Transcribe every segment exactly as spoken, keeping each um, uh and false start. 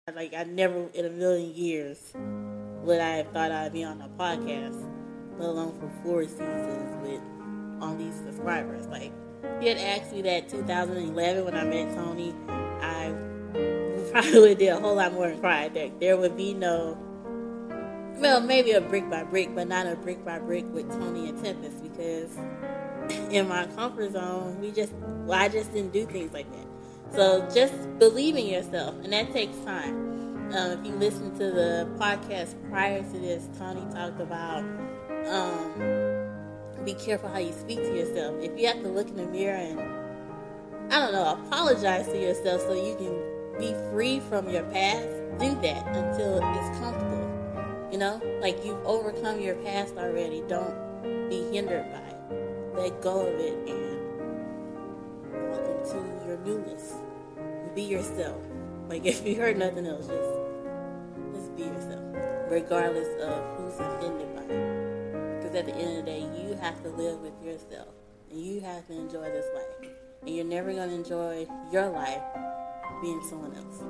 Like I never in a million years would I have thought I'd be on a podcast, let alone for four seasons with all these subscribers. Like if you had asked me that two thousand eleven when I met Tony, I probably would have did a whole lot more than cried. That there would be no, well, maybe a brick by brick, but not a brick by brick with Tony and Tempest because in my comfort zone, we just, well, I just didn't do things like that. So just believe in yourself, and that takes time. Um, if you listen to the podcast prior to this, Tony talked about um, be careful how you speak to yourself. If you have to look in the mirror and, I don't know, apologize to yourself so you can be free from your past, do that until it's comfortable. You know, like you've overcome your past already. Don't be hindered by it. Let go of it and walk into your newness. Be yourself. Like if you heard nothing else, just just be yourself, regardless of who's offended by it. Because at the end of the day, you have to live with yourself, and you have to enjoy this life. And you're never gonna enjoy your life being someone else.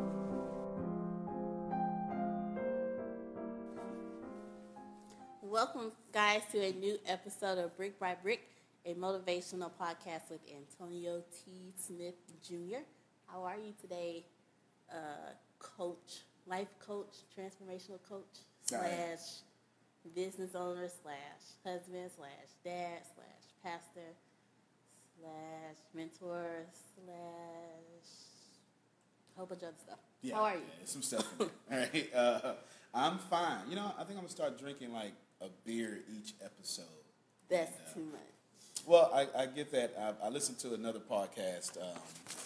Welcome, guys, to a new episode of Brick by Brick, a motivational podcast with Antonio T. Smith Junior How are you today, uh, coach, life coach, transformational coach, slash business owner, slash husband, slash dad, slash pastor, slash mentor, slash a whole bunch of other stuff. Yeah, How are you? Yeah, some stuff in there. All right. Uh, I'm fine. You know, I think I'm going to start drinking like a beer each episode. That's and, uh, too much. Well, I, I get that. I, I listened to another podcast. Um,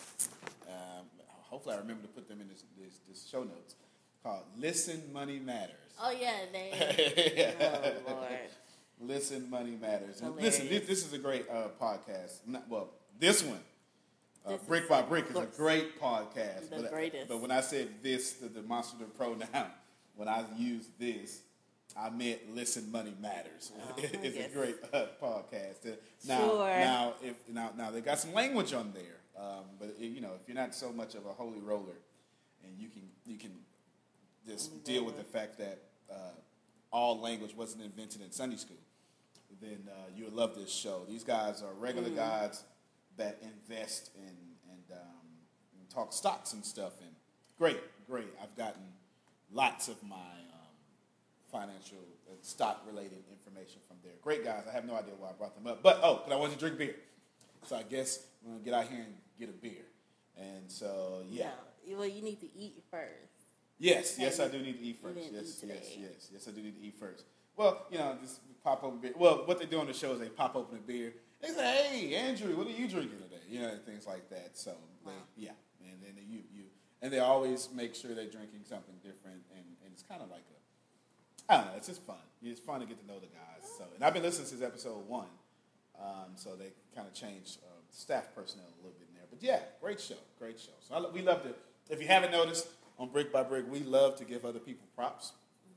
um, hopefully, I remember to put them in this, this, this show notes called "Listen, Money Matters." Oh yeah, they. Oh Lord. Listen, Money Matters. And Hilarious. listen, this, this is a great uh, podcast. Not, well, this one. Uh, This Brick is- by Brick of is a course. great podcast. The but, greatest. But when I said this, the demonstrative pronoun, when I used this, I meant "Listen, Money Matters." Oh, it's yes. a great uh, podcast. Uh, Now, Sure. now, if now, now they got some language on there. Um, but it, you know, if you're not so much of a holy roller, and you can you can just Holy deal roller. with the fact that uh, all language wasn't invented in Sunday school, then uh, you'll love this show. These guys are regular Mm. guys that invest in and, um, and talk stocks and stuff. And great, great. I've gotten lots of my um, financial and stock related information from there. Great guys. I have no idea why I brought them up, but oh, because I wanted to drink beer. So I guess we're gonna get out here and get a beer. And so yeah. No, well, you need to eat first. Yes, Hey, yes, I do need to eat you first. didn't Yes, eat yes, today. yes, yes, I do need to eat first. Well, you know, just pop open beer. Well, what they do on the show is they pop open a beer. They say, "Hey, Andrew, what are you drinking today?" You know, and things like that. So, they, Wow. yeah, and then you, you, and they always make sure they're drinking something different, and, and it's kind of like a, I don't know, it's just fun. It's fun to get to know the guys. So, and I've been listening since episode one, um, so they kind of changed uh, staff personnel a little bit in there. But yeah, great show, great show. So I, lo- we love to. If you haven't noticed, on Brick by Brick, we love to give other people props,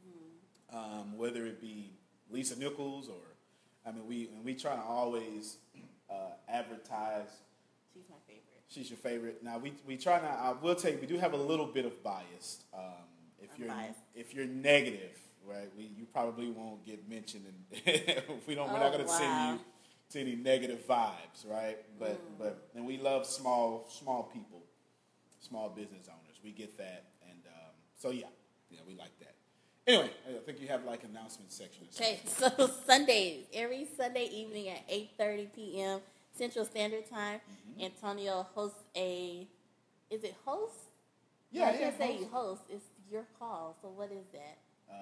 um, whether it be Lisa Nichols or, I mean, we and we try to always uh, advertise. She's my favorite. She's your favorite. Now we we try not. I will tell you, we do have a little bit of bias. Um, if I'm you're biased. if you're negative, right, we you probably won't get mentioned, and we don't. we're Oh, not going to wow. send you to any negative vibes, right? But Mm. but and we love small small people, small business owners. We get that, and um, so yeah, yeah, we like that. Anyway, I think you have like announcement section. Or Okay, something. so Sundays, every Sunday evening at eight thirty p.m. Central Standard Time, Mm-hmm. Antonio hosts a, is it host? Yeah, I yeah. can't say host. you host. It's your call. So what is that?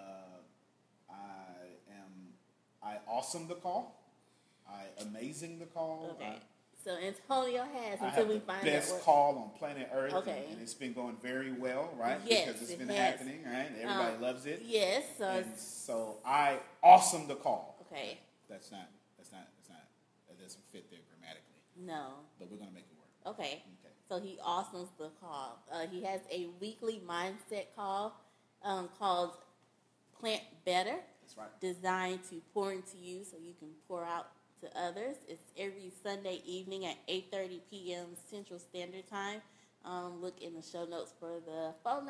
Uh, I am. I awesome the call. I amazing the call. Okay. I, So Antonio has I until have we the find out best what. call on planet Earth, Okay. and, and it's been going very well, right? Yes, because it's it been has. happening, right? Everybody Um, loves it. Yes. So And it's, so I awesome the call. okay. That's not. That's not. That's not. That doesn't fit there grammatically. No. But we're gonna make it work. Okay. Okay. So he awesomes the call. Uh, he has a weekly mindset call um, called Plant Better, That's right. designed to pour into you so you can pour out to others. It's every Sunday evening at eight thirty p.m. Central Standard Time. Um, look in the show notes for the phone number.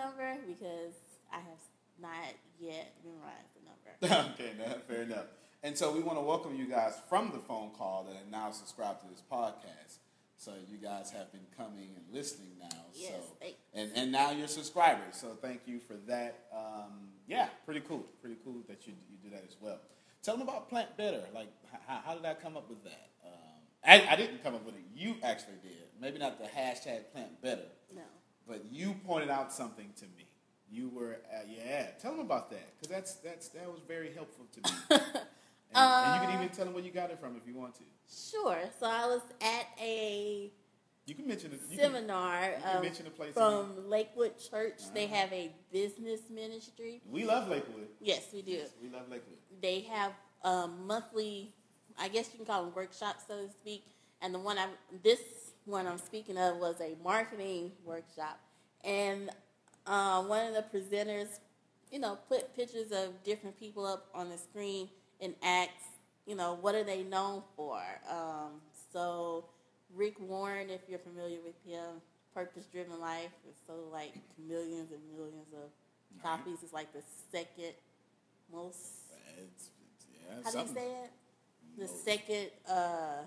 because I have not yet memorized the number. Okay, no, fair enough. And so we want to welcome you guys from the phone call that are now subscribed to this podcast. So you guys have been coming and listening now. Yes, so and, and now you're subscribers. So thank you for that. Um, yeah, pretty cool. Pretty cool that you you do that as well. Tell them about Plant Better. Like, how, how did I come up with that? Um, I, I didn't come up with it. You actually did. Maybe not the hashtag Plant Better. No. But you pointed out something to me. You were, uh, yeah. Tell them about that, because that's that's that was very helpful to me. and, uh, and you can even tell them where you got it from if you want to. Sure. So I was at a you can mention it, you seminar can, you can um, mention the place from Lakewood Church. Uh-huh. They have a business ministry. We love Lakewood. Yes, we do. Yes, we love Lakewood. They have um, monthly, I guess you can call them workshops, so to speak. And the one I this one I'm speaking of was a marketing workshop, and uh, one of the presenters, you know, put pictures of different people up on the screen and asked, you know, what are they known for? Um, so Rick Warren, if you're familiar with him, Purpose Driven Life is so like millions and millions of copies. It's like the second most. It's, it's, yeah, how do you say it? The most, second uh,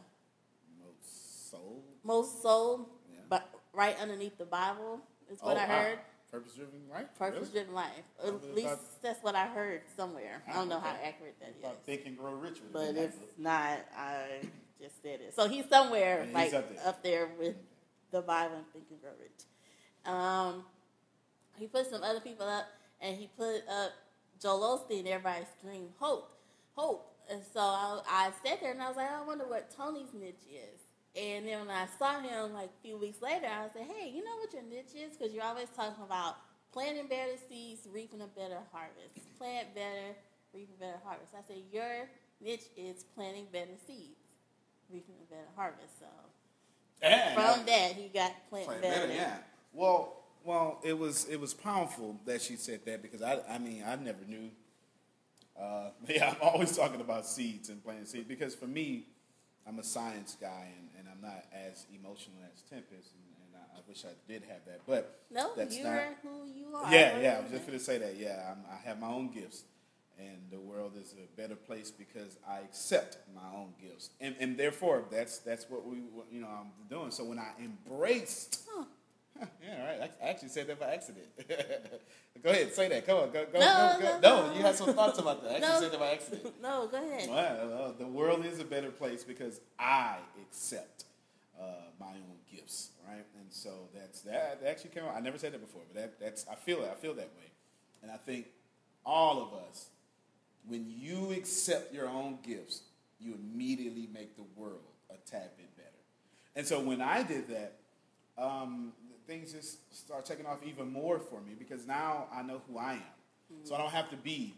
most sold. Most sold, yeah. but right underneath the Bible is what oh, I heard. Wow. Purpose Driven Life. Purpose Driven Life. At least that's what I heard somewhere. I don't know okay. how accurate that is. Think and Grow Rich. But if not, I just said it. So he's somewhere yeah, like he's up, there. up there with the Bible and Think and Grow Rich. Um, he put some other people up, and he put up Joel Osteen. Everybody screamed hope, hope. And so I, I sat there and I was like, I wonder what Tony's niche is. And then when I saw him like a few weeks later, I said, hey, you know what your niche is? Because you're always talking about planting better seeds, reaping a better harvest. Plant better, reap a better harvest. I said, your niche is planting better seeds, reaping a better harvest. So yeah, from that, he got plant, plant better. better. Yeah. Well, well, it was it was powerful that she said that, because I I mean I never knew. Uh, yeah, I'm always talking about seeds and planting seeds, because for me, I'm a science guy, and, and I'm not as emotional as Tempest, and, and I, I wish I did have that. But no, that's you're not, who you are. Yeah, yeah, I was just going to say that. Yeah, I'm, I have my own gifts, and the world is a better place because I accept my own gifts, and and therefore that's that's what we you know I'm doing. So when I embraced. Huh. Yeah, right. I actually said that by accident. Go ahead, say that. Come on, go, go, no, go, go. No, no, you had some thoughts about that. I actually no. said that by accident. No, go ahead. Well, uh, the world is a better place because I accept uh, my own gifts, right? And so that's that. that actually came out. I never said that before, but that, that's I feel it. I feel that way, and I think all of us, when you accept your own gifts, you immediately make the world a tad bit better. And so when I did that. Um, things just start taking off even more for me, because now I know who I am. Mm-hmm. So I don't have to be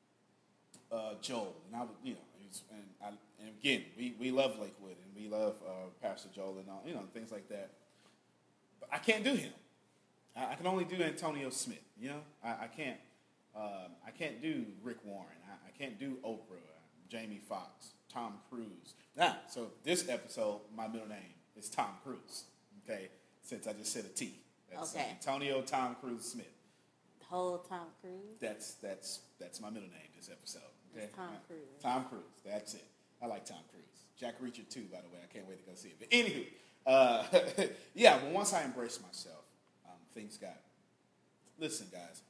uh, Joel. And I, you know, and, I, and again, we, we love Lakewood, and we love uh, Pastor Joel and all, you know, things like that. But I can't do him. I, I can only do Antonio Smith. You know, I, I can't. Um, I can't do Rick Warren. I, I can't do Oprah, Jamie Foxx, Tom Cruise. Now, so this episode, my middle name is Tom Cruise. Okay. Since I just said a T. That's okay. Antonio Tom Cruise Smith. The whole Tom Cruise? That's that's that's my middle name this episode. Okay? It's Tom Cruise. Tom Cruise. That's it. I like Tom Cruise. Jack Reacher too, by the way. I can't wait to go see it. But anywho, uh, yeah, but once I embraced myself, um, things got... Listen, guys.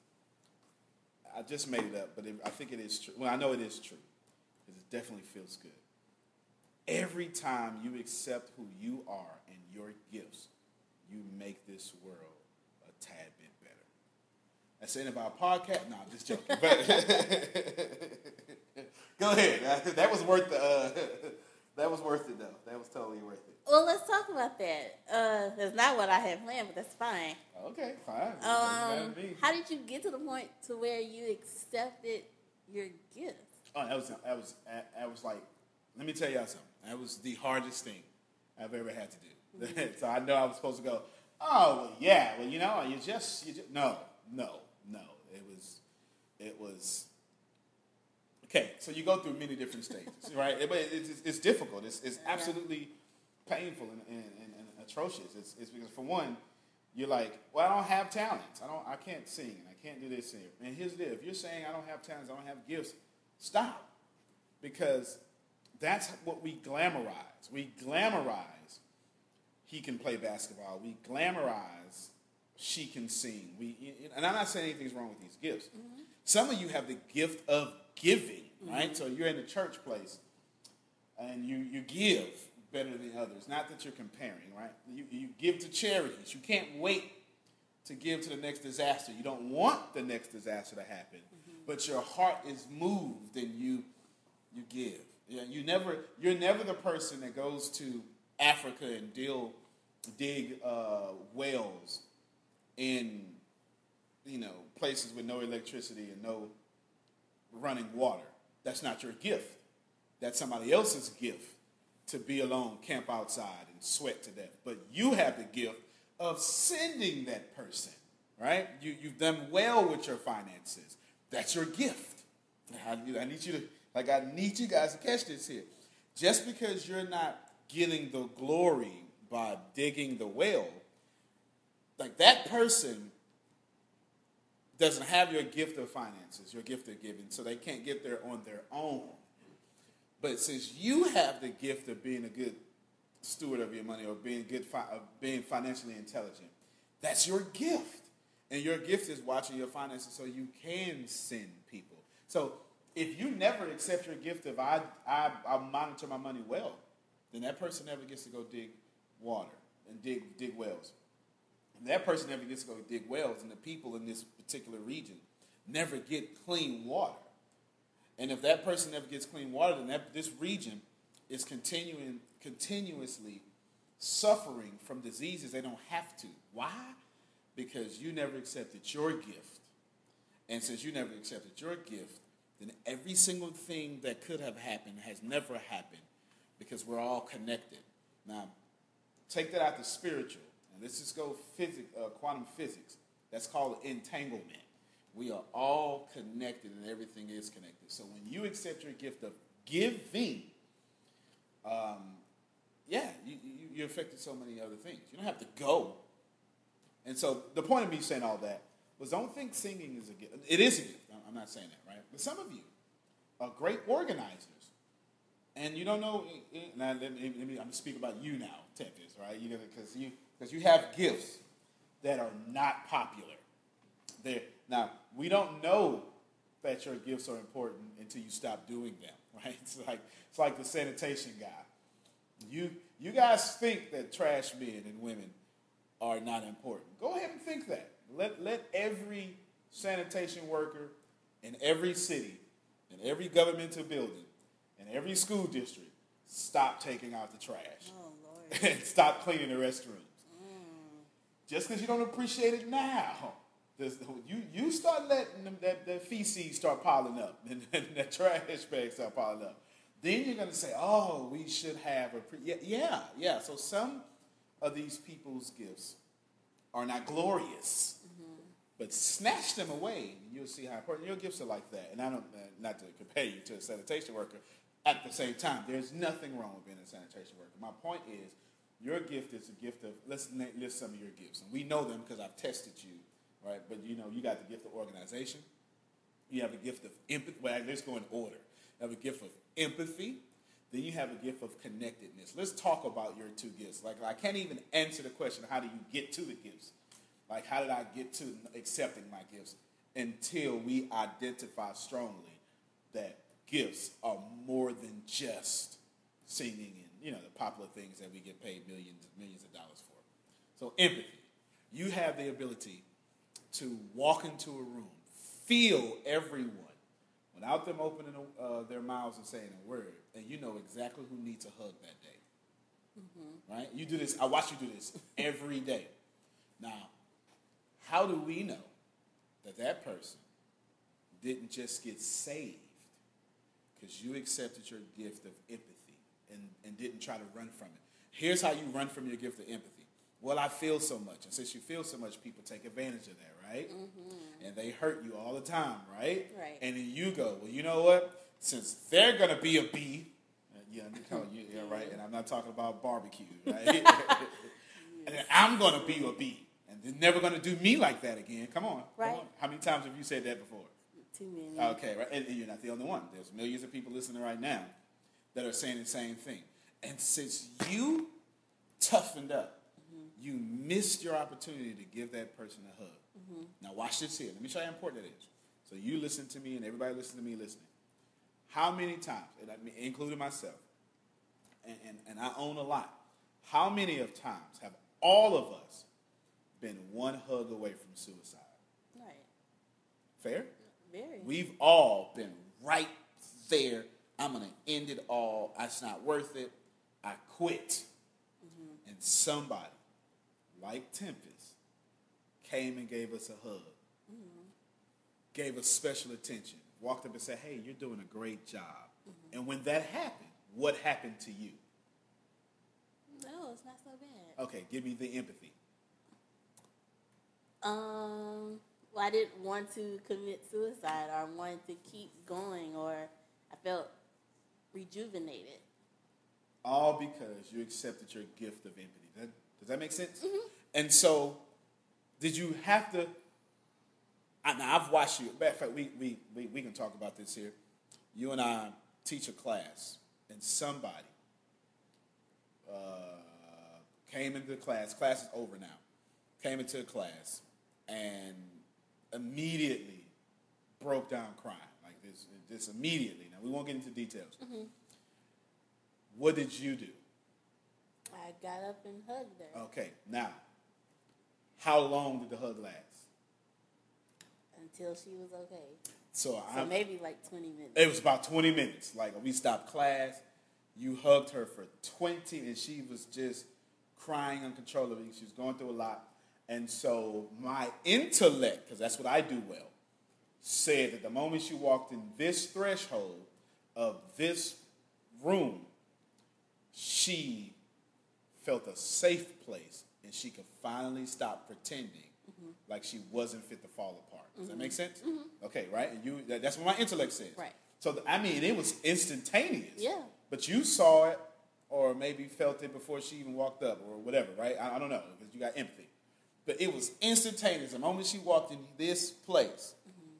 I just made it up, but it, I think it is true. Well, I know it is true, because it definitely feels good. Every time you accept who you are and your gifts, you make this world a tad bit better. That's the end of our podcast. No, I'm just joking. But go ahead. That was worth the. Uh, that was worth it, though. That was totally worth it. Well, let's talk about that. Uh, that's not what I had planned, but that's fine. Okay, fine. Um, how did you get to the point to where you accepted your gift? Oh, that was that was that was like. Let me tell y'all something. That was the hardest thing I've ever had to do. So I know I was supposed to go, oh, well, yeah, well, you know, you just, you just, no, no, no. It was, it was, okay, so you go through many different stages, right? But it, it's, it's difficult. It's, it's absolutely painful and, and, and, and atrocious. It's, it's because, for one, You're like, well, I don't have talents. I don't. I can't sing. And I can't do this here. And here's the deal. If you're saying I don't have talents, I don't have gifts, stop. Because that's what we glamorize. We glamorize he can play basketball. We glamorize she can sing. We, and I'm not saying anything's wrong with these gifts. Mm-hmm. Some of you have the gift of giving, right? Mm-hmm. So you're in the church place and you, you give better than others. Not that you're comparing, right? You, you give to charities. You can't wait to give to the next disaster. You don't want the next disaster to happen, mm-hmm. but your heart is moved and you you give. Yeah, you never you're never the person that goes to Africa and deal dig uh, wells in you know places with no electricity and no running water. That's not your gift. That's somebody else's gift to be alone, camp outside, and sweat to death. But you have the gift of sending that person, right? You, you've done well with your finances. That's your gift. I, I need you to, like, I need you guys to catch this here. Just because you're not getting the glory by digging the well, like that person doesn't have your gift of finances, your gift of giving, so they can't get there on their own. But since you have the gift of being a good steward of your money or being good, fi- of being financially intelligent, that's your gift. And your gift is watching your finances so you can send people. So if you never accept your gift of I, I, I monitor my money well, then that person never gets to go dig water and dig, dig wells. And that person never gets to go dig wells, and the people in this particular region never get clean water. And if that person never gets clean water, then that, this region is continuing continuously suffering from diseases they don't have to. Why? Because you never accepted your gift. And since you never accepted your gift, then every single thing that could have happened has never happened because we're all connected. Now, take that out to spiritual. And let's just go physics, uh, quantum physics. That's called entanglement. We are all connected and everything is connected. So when you accept your gift of giving, um, yeah, you, you, you're affected so many other things. You don't have to go. And so the point of me saying all that was don't think singing is a gift. It is a gift. I'm not saying that, right? But some of you are great organizers. And you don't know, now let me, let me, I'm going to speak about you now, Tempest, right? You because you, because you have gifts that are not popular. They're, now, we don't know that your gifts are important until you stop doing them, right? It's like it's like the sanitation guy. You you guys think that trash men and women are not important. Go ahead and think that. Let let every sanitation worker in every city, in every governmental building, in every school district stop taking out the trash. Oh, Lord. And stop cleaning the restrooms. Mm. Just because you don't appreciate it now. You you start letting them, that, that feces start piling up and, and that trash bags start piling up. Then you're going to say, oh, we should have a... Pre-. Yeah, yeah, yeah. So some of these people's gifts are not glorious. Mm-hmm. But snatch them away and you'll see how important your gifts are like that. And I don't, uh, not to compare you to a sanitation worker. At the same time, there's nothing wrong with being a sanitation worker. My point is, your gift is a gift of... Let's list some of your gifts. And we know them because I've tested you. Right, but you know, you got the gift of organization. You have a gift of empathy. Well, let's go in order. You have a gift of empathy. Then you have a gift of connectedness. Let's talk about your two gifts. Like, I can't even answer the question, how do you get to the gifts? Like, how did I get to accepting my gifts? Until we identify strongly that gifts are more than just singing and, you know, the popular things that we get paid millions and millions of dollars for. So empathy. You have the ability to walk into a room, feel everyone, without them opening uh, their mouths and saying a word, and you know exactly who needs a hug that day. Mm-hmm. Right? You do this. I watch you do this every day. Now, how do we know that that person didn't just get saved because you accepted your gift of empathy and, and didn't try to run from it? Here's how you run from your gift of empathy. Well, I feel so much. And since you feel so much, people take advantage of that, right? Mm-hmm. And they hurt you all the time, right? Right. And then you go, well, you know what? Since they're going to be a B, uh, yeah, you, yeah, right? And I'm not talking about barbecue, right? And then I'm going to be a B. And they're never going to do me like that again. Come on. Right. Come on. How many times have you said that before? Too many. Okay, right. And, and you're not the only one. There's millions of people listening right now that are saying the same thing. And since you toughened up, mm-hmm. you missed your opportunity to give that person a hug. Mm-hmm. Now watch this here. Let me show you how important that is. So you listen to me and everybody listen to me listening. How many times, and I mean, including myself, and, and, and I own a lot, how many of times have all of us been one hug away from suicide? Right. Fair? Very. We've all been right there. I'm going to end it all. It's not worth it. I quit. Mm-hmm. And somebody, like Tempest, came and gave us a hug. Mm-hmm. Gave us special attention. Walked up and said, hey, you're doing a great job. Mm-hmm. And when that happened, what happened to you? No, it's not so bad. Okay, give me the empathy. Um, well, I didn't want to commit suicide or I wanted to keep going or I felt rejuvenated. All because you accepted your gift of empathy. That, does that make sense? Mm-hmm. And so, did you have to... I, now, I've watched you. Matter of fact, we, we, we, we can talk about this here. You and I teach a class, and somebody uh, came into the class. Class is over now. Came into the class and immediately broke down crying. Like this, this immediately. Now, we won't get into details. Mm-hmm. What did you do? I got up and hugged her. Okay, now, how long did the hug last? Until she was okay. So, so maybe like twenty minutes. It was about twenty minutes. Like we stopped class, you hugged her for twenty, and she was just crying uncontrollably. She was going through a lot. And so my intellect, because that's what I do well, said that the moment she walked in this threshold of this room, she felt a safe place and she could finally stop pretending mm-hmm. like she wasn't fit to fall apart. Does mm-hmm. that make sense? Mm-hmm. Okay, right? And you that, that's what my intellect says. Right. So, the, I mean, it was instantaneous. Yeah. But you saw it or maybe felt it before she even walked up or whatever, right? I, I don't know because you got empathy. But it was instantaneous. The moment she walked in this place, mm-hmm.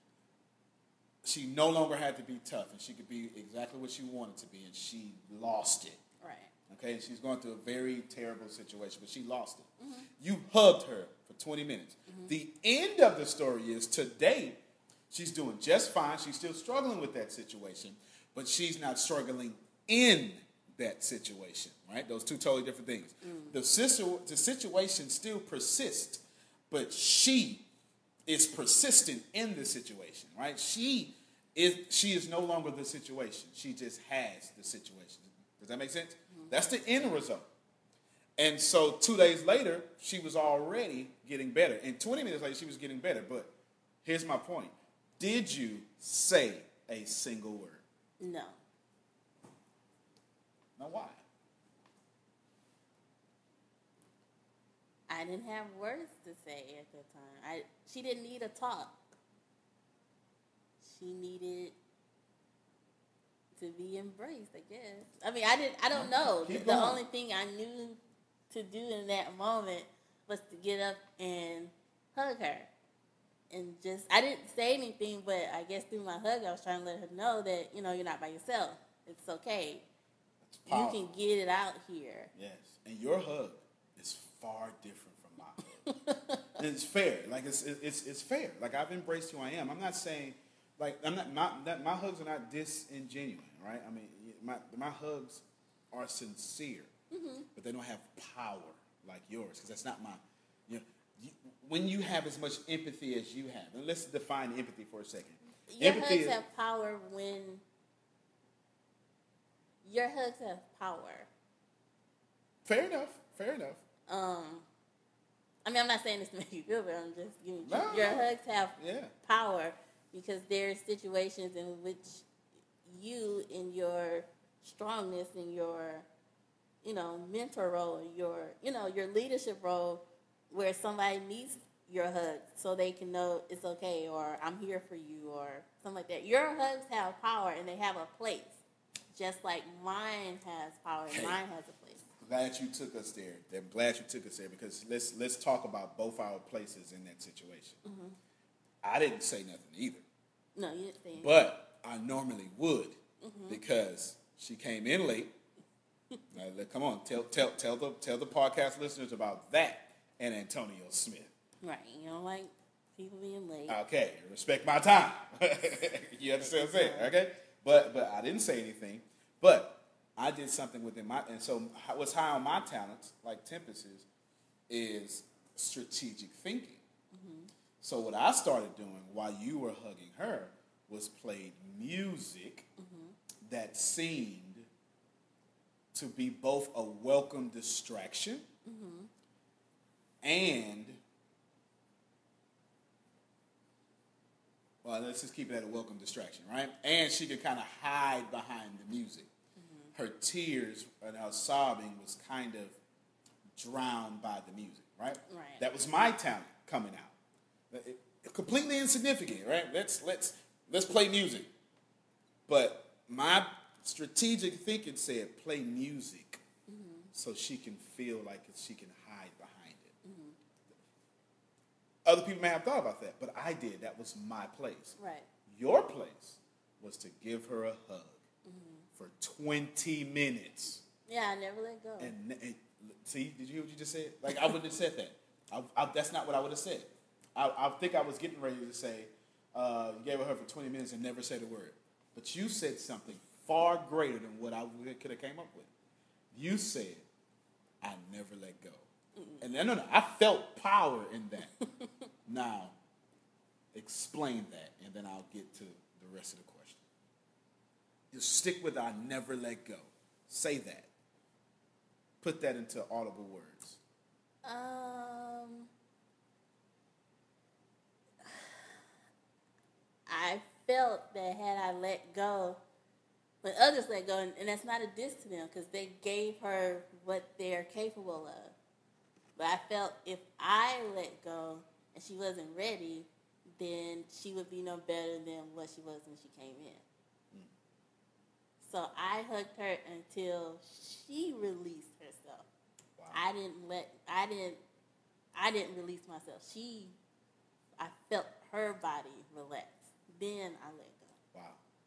she no longer had to be tough and she could be exactly what she wanted to be and she lost it. Right. Okay, and she's going through a very terrible situation, but she lost it. Mm-hmm. You hugged her for twenty minutes. Mm-hmm. The end of the story is today she's doing just fine. She's still struggling with that situation, but she's not struggling in that situation, right? Those two totally different things. Mm. The, sister, the situation still persists, but she is persistent in the situation, right? She is, she is no longer the situation. She just has the situation. Does that make sense? Mm. That's the end result. And so two days later, she was already getting better. And twenty minutes later, she was getting better. But here's my point. Did you say a single word? No. Now, why? I didn't have words to say at that time. I she didn't need a talk. She needed to be embraced, I guess. I mean, I didn't. I don't know. The, the only thing I knew to do in that moment was to get up and hug her, and just I didn't say anything, but I guess through my hug, I was trying to let her know that you know you're not by yourself. It's okay. You can get it out here. Yes, and your hug is far different from my hug. And it's fair. Like it's it's it's fair. Like I've embraced who I am. I'm not saying like I'm not my that, my hugs are not disingenuine, right? I mean, my my hugs are sincere, mm-hmm. but they don't have power like yours because that's not my. You know, you, when you have as much empathy as you have, and let's define empathy for a second. Your empathy hugs is, have power when. Your hugs have power. Fair enough. Fair enough. Um, I mean, I'm not saying this to make you feel bad. I'm just giving you. No, your hugs have yeah. power because there's situations in which you, in your strongness, in your, you know, mentor role, your, you know, your leadership role, where somebody needs your hug so they can know it's okay or I'm here for you or something like that. Your hugs have power and they have a place. Just like mine has power and okay. mine has a place. glad you took us there. I'm glad you took us there because let's let's talk about both our places in that situation. Mm-hmm. I didn't say nothing either. No, you didn't say anything. But I normally would mm-hmm. because she came in late. Now, come on, tell tell tell the tell the podcast listeners about that and Antonio Smith. Right, you don't like people being late. Okay, respect my time. You understand what I'm saying? Okay, but but I didn't say anything. But I did something within my and so what's high on my talents, like Tempest's, is strategic thinking. Mm-hmm. So what I started doing while you were hugging her was played music mm-hmm. that seemed to be both a welcome distraction mm-hmm. and, well, let's just keep it at a welcome distraction, right? And she could kind of hide behind the music. Mm-hmm. Her tears and her sobbing was kind of drowned by the music, right? Right. That was my talent coming out. It, it, completely insignificant, right? Let's let's let's play music. But my strategic thinking said play music mm-hmm. so she can feel like she can hide behind it. Mm-hmm. Other people may have thought about that, but I did. That was my place. Right. Your place was to give her a hug mm-hmm. for twenty minutes. Yeah, I never let go. And, and see, did you hear what you just said? Like, I wouldn't have said that. I, I, that's not what I would have said. I, I think I was getting ready to say, uh, you gave her for twenty minutes and never said a word. But you said something far greater than what I could have came up with. You said, I never let go. Mm-mm. And no, no, no, I felt power in that. Now, explain that, and then I'll get to the rest of the question. Just stick with I never let go. Say that. Put that into audible words. Um, I felt that had I let go, when others let go, and, and that's not a diss to them because they gave her what they're capable of. But I felt if I let go and she wasn't ready, then she would be no better than what she was when she came in. Mm. So I hugged her until she released herself. Wow. I didn't let I didn't I didn't release myself. She I felt her body relax. Then I let go. Wow.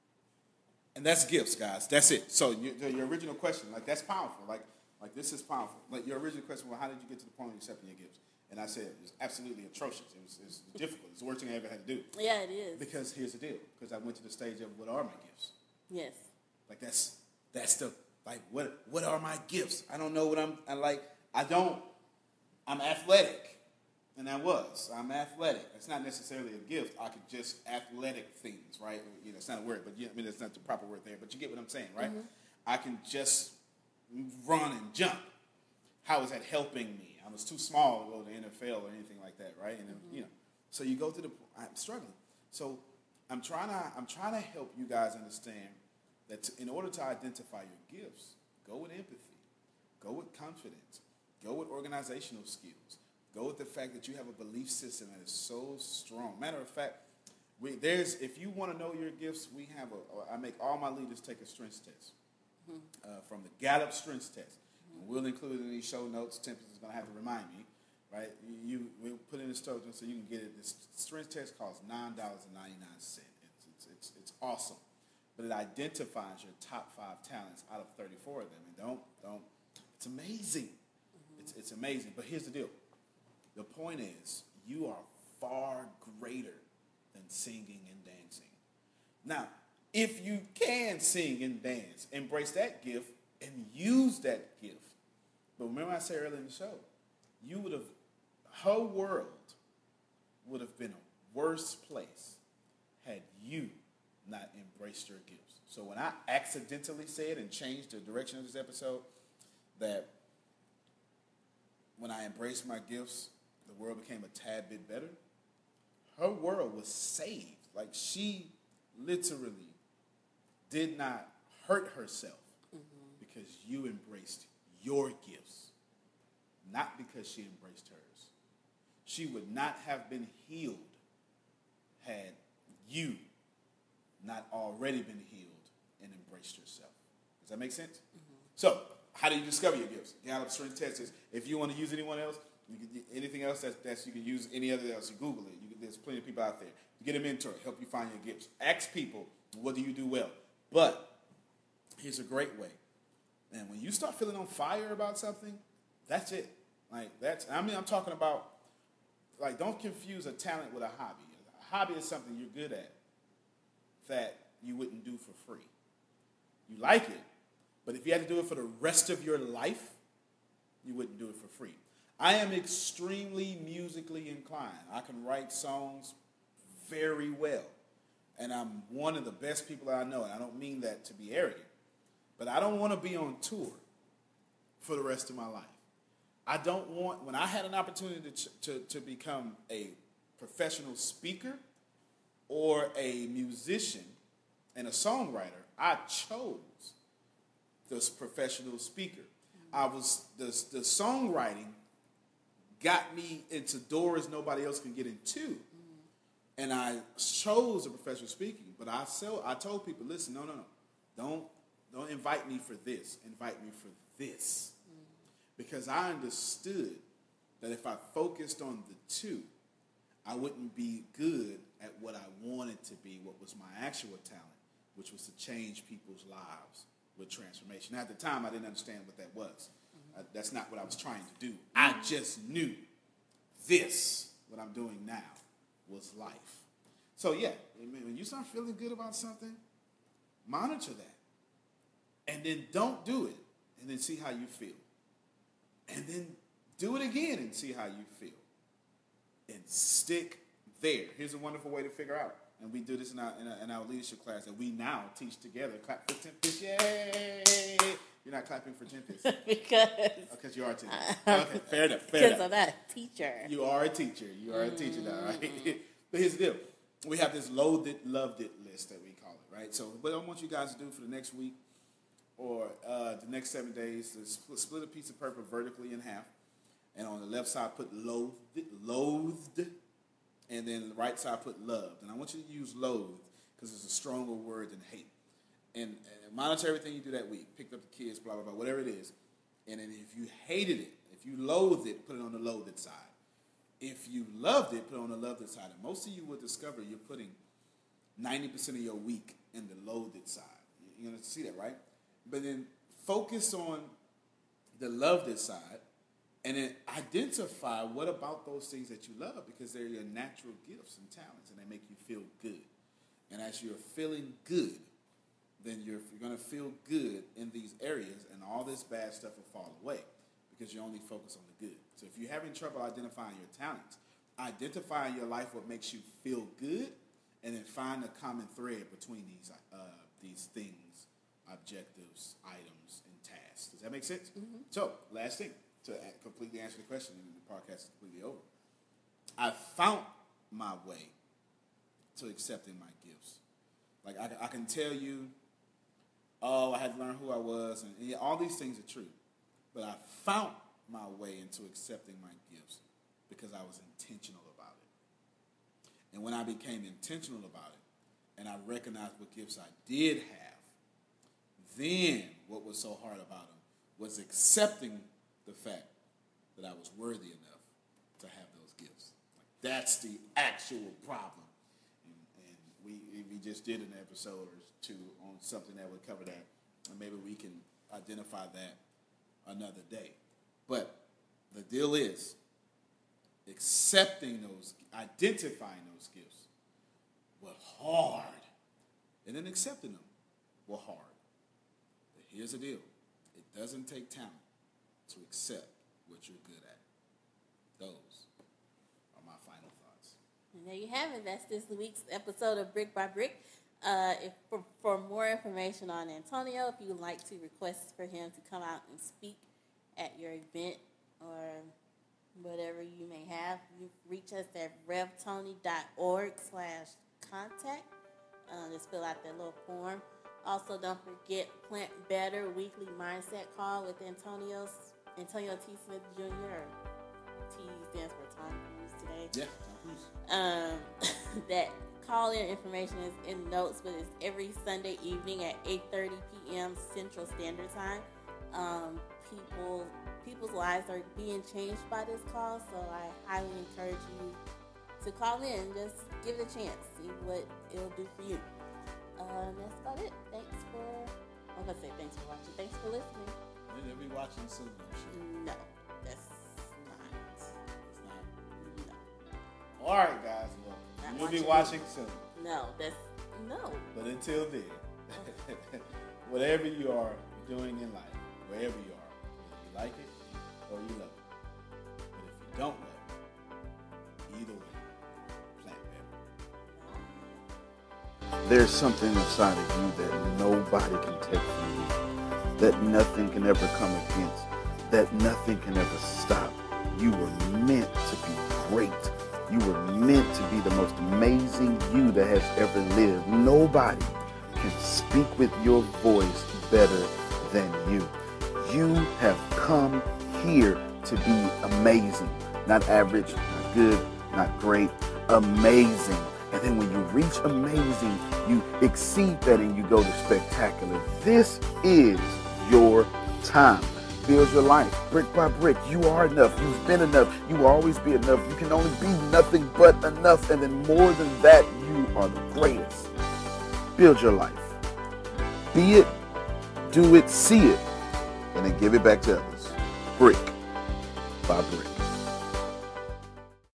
And that's gifts, guys. That's it. So your, your original question, like that's powerful. Like like this is powerful. Like your original question, well, how did you get to the point of accepting your gifts? And I said it was absolutely atrocious. It was, it was difficult. It's the worst thing I ever had to do. Yeah, it is. Because here's the deal. Because I went to the stage of what are my gifts? Yes. Like that's that's the like what what are my gifts? I don't know what I'm I like. I don't. I'm athletic, and I was. I'm athletic. It's not necessarily a gift. I could just athletic things, right? You know, it's not a word, but yeah, I mean, it's not the proper word there. But you get what I'm saying, right? Mm-hmm. I can just run and jump. How is that helping me? I was too small to go to the N F L or anything like that, right? And mm-hmm. you know, so you go to the. I'm struggling. So I'm trying to. I'm trying to help you guys understand that to, in order to identify your gifts, go with empathy, go with confidence, go with organizational skills, go with the fact that you have a belief system that is so strong. Matter of fact, we, there's if you want to know your gifts, we have a. I make all my leaders take a strengths test mm-hmm. uh, from the Gallup Strengths Test. Mm-hmm. We'll include it in these show notes. Tempest is going to have to remind me, right? You we'll put it in the show notes so you can get it. This strengths test costs nine dollars and ninety nine cents. It's, it's it's it's awesome. But it identifies your top five talents out of thirty-four of them. And don't, don't, it's amazing. Mm-hmm. It's, it's amazing. But here's the deal. The point is, you are far greater than singing and dancing. Now, if you can sing and dance, embrace that gift and use that gift. But remember I said earlier in the show, you would have, her world would have been a worse place had you not embraced your gifts. So when I accidentally said and changed the direction of this episode, that when I embraced my gifts, the world became a tad bit better, her world was saved. Like she literally did not hurt herself mm-hmm. because you embraced your gifts, not because she embraced hers. She would not have been healed had you not already been healed and embraced yourself. Does that make sense? Mm-hmm. So how do you discover your gifts? Gallup Strength Test. If you want to use anyone else, you can, anything else that that's you can use any other else. You Google it. You can, there's plenty of people out there. You get a mentor, help you find your gifts. Ask people, what do you do well? But here's a great way. And when you start feeling on fire about something, that's it. Like that's. I mean, I'm talking about. Like, don't confuse a talent with a hobby. A hobby is something you're good at that you wouldn't do for free. You like it, but if you had to do it for the rest of your life, you wouldn't do it for free. I am extremely musically inclined. I can write songs very well. And I'm one of the best people I know. And I don't mean that to be arrogant. But I don't want to be on tour for the rest of my life. I don't want, when I had an opportunity to, to, to become a professional speaker or a musician and a songwriter, I chose this professional speaker. I was, the, the songwriting got me into doors nobody else can get into. And I chose a professional speaking, but I so I told people, listen, no, no, no, don't don't invite me for this. Invite me for this, mm-hmm. because I understood that if I focused on the two, I wouldn't be good at what I wanted to be, what was my actual talent, which was to change people's lives with transformation. Now, at the time, I didn't understand what that was. Mm-hmm. I, that's not what I was trying to do. I just knew this, what I'm doing now, was life. So yeah, when you start feeling good about something, monitor that. And then don't do it. And then see how you feel. And then do it again and see how you feel. And stick there. Here's a wonderful way to figure out. And we do this in our, in our, in our leadership class that we now teach together. Clap for Tempest. Yay! You're not clapping for Tempest. because. Because you are a teacher. Okay, fair enough. Fair Because enough. I'm not a teacher. You are a teacher. You are a teacher now, right? But here's the deal. We have this loathed it, loved it list that we call it, right? So what I want you guys to do for the next week or uh, the next seven days is split, split a piece of paper vertically in half. And on the left side, put loathed, loathed, and then the right side, put loved. And I want you to use loathed because it's a stronger word than hate. And, and monitor everything you do that week. Pick up the kids, blah, blah, blah, whatever it is. And then if you hated it, if you loathed it, put it on the loathed side. If you loved it, put it on the loved side. And most of you will discover you're putting ninety percent of your week in the loathed side. You're going to see that, right? But then focus on the loved side and then identify what about those things that you love because they're your natural gifts and talents and they make you feel good. And as you're feeling good, then you're, you're going to feel good in these areas and all this bad stuff will fall away. Because you only focus on the good. So if you're having trouble identifying your talents, identify in your life what makes you feel good, and then find a common thread between these uh, these things, objectives, items, and tasks. Does that make sense? Mm-hmm. So last thing, to completely answer the question, and the podcast is completely over. I found my way to accepting my gifts. Like I, I can tell you, oh, I had to learn who I was, and yeah, all these things are true. But I found my way into accepting my gifts because I was intentional about it. And when I became intentional about it and I recognized what gifts I did have, then what was so hard about them was accepting the fact that I was worthy enough to have those gifts. Like, that's the actual problem. And, and we, we just did an episode or two on something that would cover that. And maybe we can identify that another day. But the deal is accepting those, identifying those gifts were hard. And then accepting them were hard. But here's the deal. It doesn't take talent to accept what you're good at. Those are my final thoughts. And there you have it. That's this week's episode of Brick by Brick. Uh, if for, for more information on Antonio, if you would like to request for him to come out and speak at your event or whatever you may have, you reach us at revtony.org slash contact. Uh, just fill out that little form. Also, don't forget Plant Better Weekly Mindset Call with Antonio's Antonio T. Smith Junior Or T stands for Tom Cruise today. Yeah, Tom Cruise. Um, that call-in information is in notes, but it's every Sunday evening at eight thirty p.m. Central Standard Time. Um, people people's lives are being changed by this call, so I highly encourage you to call in. Just give it a chance, see what it'll do for you. Uh, and that's about it. Thanks for. I'm gonna say thanks for watching. Thanks for listening. You'll be watching soon, I'm sure. No, that's not. It's not. No. All right, guys. Well, Not you'll be watching. watching soon. No, that's no. But until then, whatever you are doing in life, wherever you are, whether you like it or you love it, but if you don't love it, either way, plant better. There's something inside of you that nobody can take from you, that nothing can ever come against, that nothing can ever stop. You were meant to be great. You were meant to be the most amazing you that has ever lived. Nobody can speak with your voice better than you. You have come here to be amazing. Not average, not good, not great, amazing. And then when you reach amazing, you exceed that and you go to spectacular. This is your time. Build your life brick by brick. You are enough. You've been enough. You will always be enough. You can only be nothing but enough. And then more than that, you are the greatest. Build your life. Be it, do it, see it, and then give it back to others. Brick by brick.